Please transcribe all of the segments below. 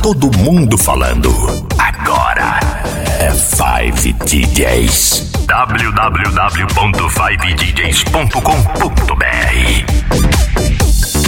todo mundo falando. Agora é 5 DJs. www.5djs.com.br.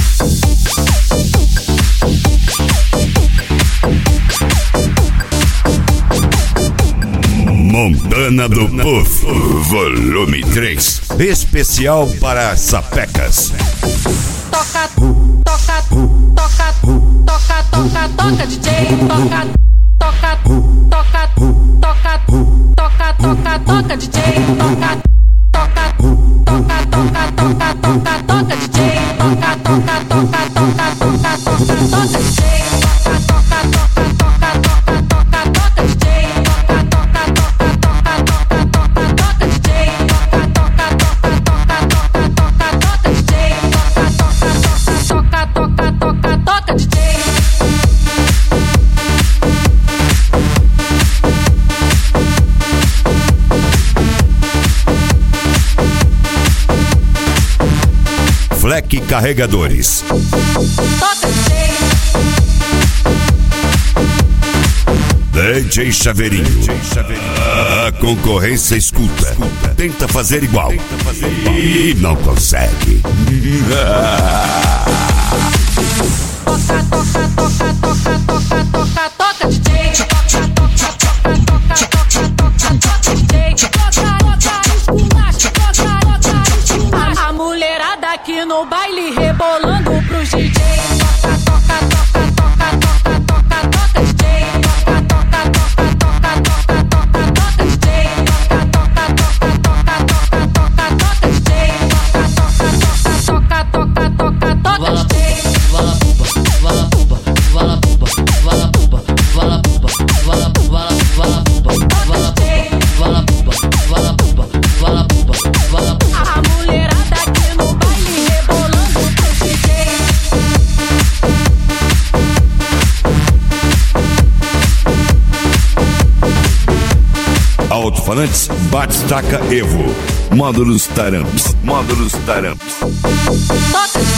Montana do Puff, volume 3, especial para sapecas. Toca, toca, toca, toca, toca, toca, DJ, toca, toca, toca, toca, toca, toca, toca, DJ, toca, toca, toca, toca, toca, toca, toca, DJ, toca, toca, toca, toca, toca, toca, DJ, toca, toca, toca, toca, toca, toca, toca, DJ, toca, toca, toca, toca, toca, toca, DJ, toca, toca, toca, toca, toca, toca, DJ, toca, toca, toca, toca, DJ. Fleck Carregadores. Toca, DJ Chaveirinho. A concorrência escuta. Tenta fazer igual. E não consegue. toca, toca, toca, toca, toca, toca, toca, DJ. Toca, toca, toca, toca, toca, toca, DJ. Toca, toca, esculacha, toca, toca, esculacha. A mulherada aqui no baile rebolando pros DJ. Toca, toca, toca, toca, toca, toca, toca, DJ. Toca, toca, toca, toca, toca, toca, toca, DJ. Toca, toca, toca, toca, toca, toca, toca, DJ. Toca, toca, toca, toca, toca, DJ. A mulherada aqui no baile rebolando pro DJ. Alto-falantes Batistaca Evo. Módulos Taramps. Módulos Taramps. Toca, DJ.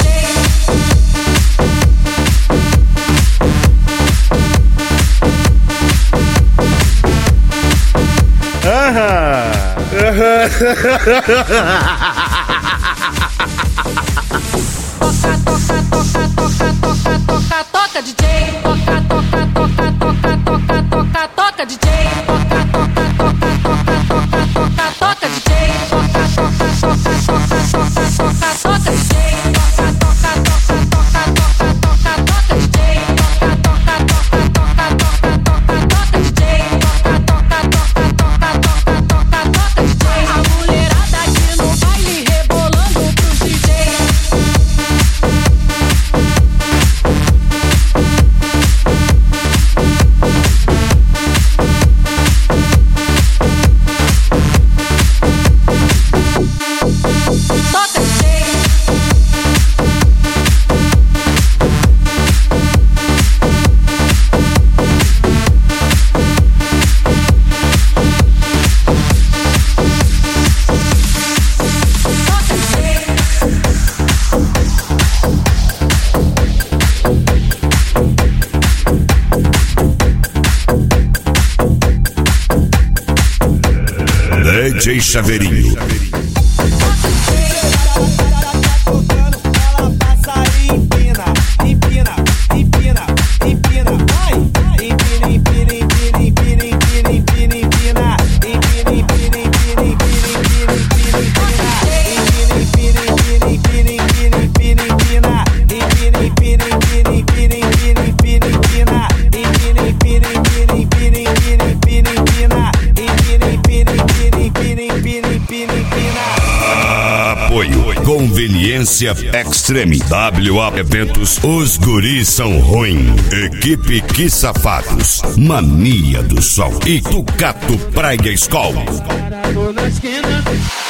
Toca, toca, toca, toca, toca, toca, toca, DJ. Toca, toca, toca, toca, toca, toca, toca, DJ. Toca, toca, toca, toca, toca, toca, toca, DJ. Toca, toca, toca, toca, toca, toca, toca, DJ. Toca, toca, toca, toca, toca, toca, toca, DJ. Toca, toca, toca, toca, toca, toca, toca, DJ. Toca, toca, toca, toca, toca, toca, toca, DJ. A mulherada aqui no baile rebolando pros DJ. Toca, DJ Chaveirinho. Apoio Conveniência Extreme. WA Eventos. Os guris são ruim. Equipe Que Safados. Mania do Sol. E Tucato Praia School.